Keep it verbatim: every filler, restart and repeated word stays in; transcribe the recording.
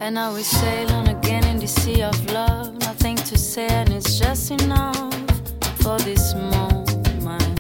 And now we sail on again in the sea of love. Nothing to say and it's just enough for this moment.